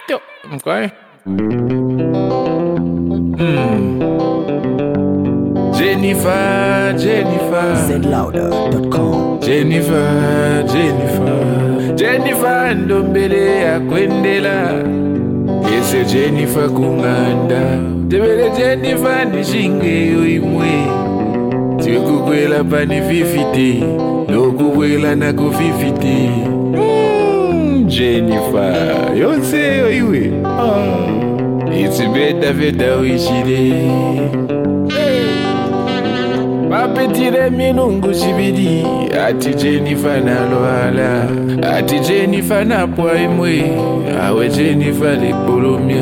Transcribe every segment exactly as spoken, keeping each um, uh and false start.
Ato. Okay. Mm. Jennifer, Jennifer. Z louder dot com. Jennifer, Jennifer. Jennifer ndombele ya kwendela. Ese Jennifer kunganda. Tebele Jennifer nishinge yoimwe. Tikukwela pani fifite. Nokukwela na kufifite. Mm, Jennifer, yonse yoiwe. Oh. It's better better wishire. Papetire minungu shibidi. Ati Jennifer na loala. Ati Jennifer na poimwe. Awe Jennifer le polomia.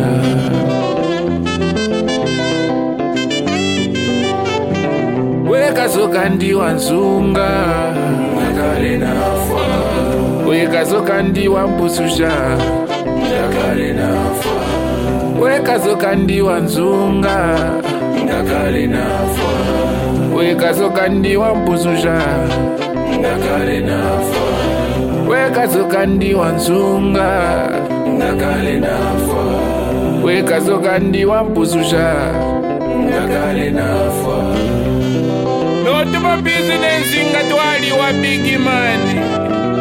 Weka soka ndi wanzunga. Nakale na fwa. Weka soka ndi wampususha. Nakale na fwa. Weka soka ndi wanzunga. Nakale na fwa. Weka soka ndi wampususha. Nakale na fwa. Weka soka ndi wanzunga. Nakale na fwa. Weka soka ndi wampususha. Nakale na fwa. No to my business inga twali wa big man.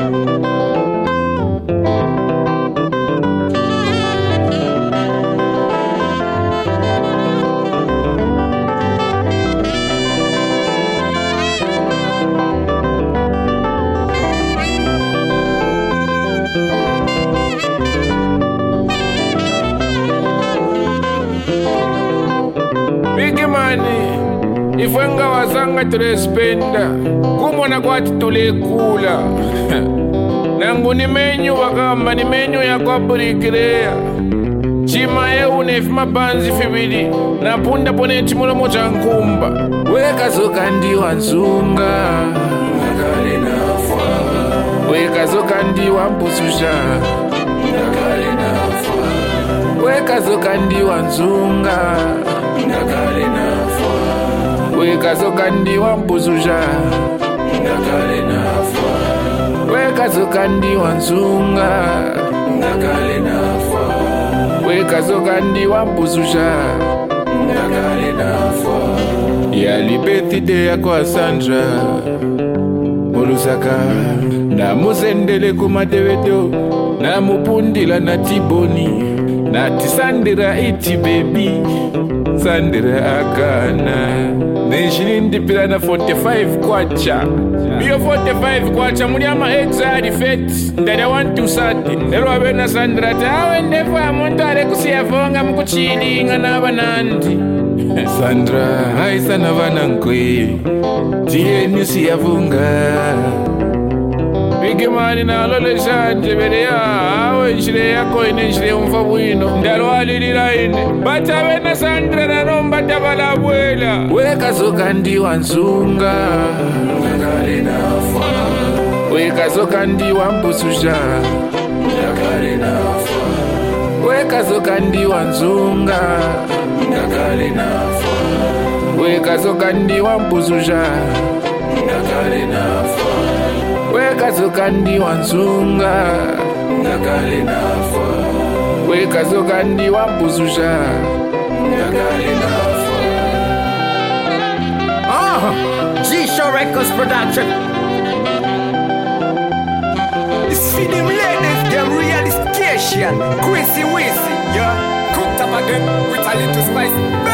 Big money. Ifwenga wasanga tulespenda. Kumona kwa tulekula. Nangu ni menyu wakamba ni menyu ya kwa burikrea. Chima eu nefima banzi fibili. Na punda pone chimulo mocha nkumba. Weka soka ndi wanzunga. Nakale na fwa. Weka soka ndi wampususha. Nakale na fwa. Weka soka ndi wanzunga. Nakale na fwa. Weka soka ndi wampususha. Nakale na fwa. Weka soka ndi wanzunga. Nakale na fwa. Weka soka ndi wampususha. Nakale na fwa. Ya libetide ya kwa Sandra Molusaka. Na musendele kumatewedo. Na mupundila na tiboni. Na tisandira iti baby. Sandra akana. Nishirindi pila na forty-five kwacha. Biyo forty-five kwacha muli ama exari feti. Ndade want to sati. Nero wabena Sandra tawe ndefa muntu ale kusiyafonga mkuchilinga na banandi. Sandra haisa na banankwe. Tiye nisiyafunga. Big mani na lole shanje bere ya. Awe nshire yako ine nshire mfabuino. Ndalo alilila ine. Bata wena Sandra na nomba tabala abuela. Weka soka ndi wanzunga. Nakale na fwa. Weka soka ndi wampususha. Nakale na fwa. Weka soka ndi wanzunga. Nakale na fwa. Weka soka ndi wampususha. Nakale na fwa. Weka soka ndi wanzunga. Nakale na fwa. Weka soka ndi wampususha. Nakale na fwa. Ah, G-Show Records production. It's for them ladies, them real station. Quincy Wissy, yeah. Cooked up again with a little spice.